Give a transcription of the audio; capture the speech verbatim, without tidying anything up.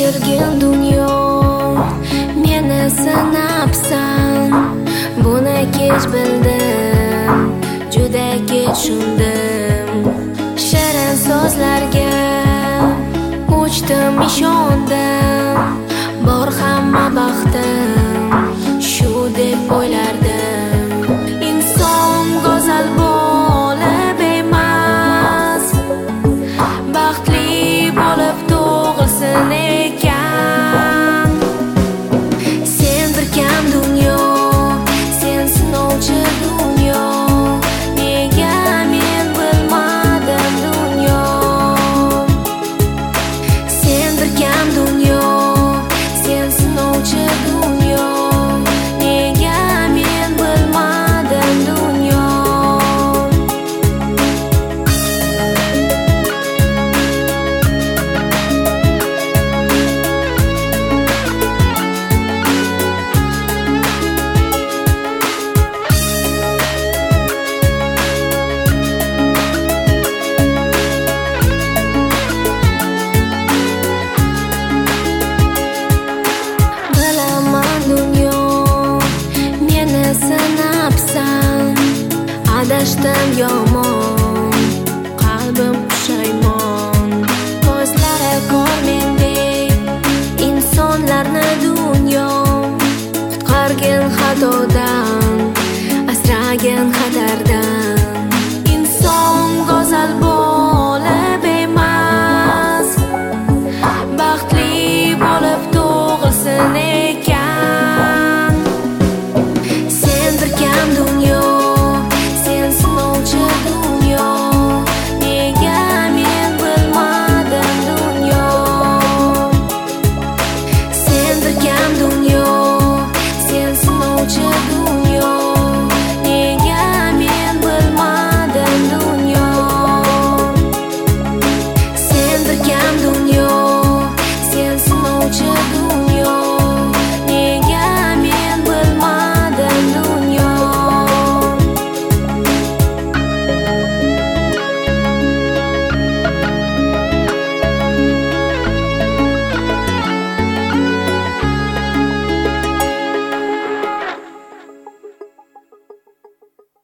Yashirgin dunyo meni sinabsan, buni kech bildim, juda kech tushundim. Shirin so'zlarga uchdim, ishondim, bor hamma baxtim shu deb o'ylardim. Inson go'zal bo'lib emas, baxtli bo'lib tug'ilsin ekan. Sen bir kam dunyo, sen sinovchi dunyo, nega men bilmadim dunyo. Sen bir kam dunyo, sen sinovchi dunyo, nega men bilmadim dunyo. Adashdim yomon, qalbim pushaymon. Ko'zlari ko'r mendek insonlarni dunyo. Qutqargin xatodan, asragin xatardan. Inson go'zal bo'lib emas, baxtli bo'lib tug'ilsin ekan. Sen bir kam dunyo, dunyo, nega men bilmadim dunyo. Sen bir kam dunyo, sen sinovchi dunyo.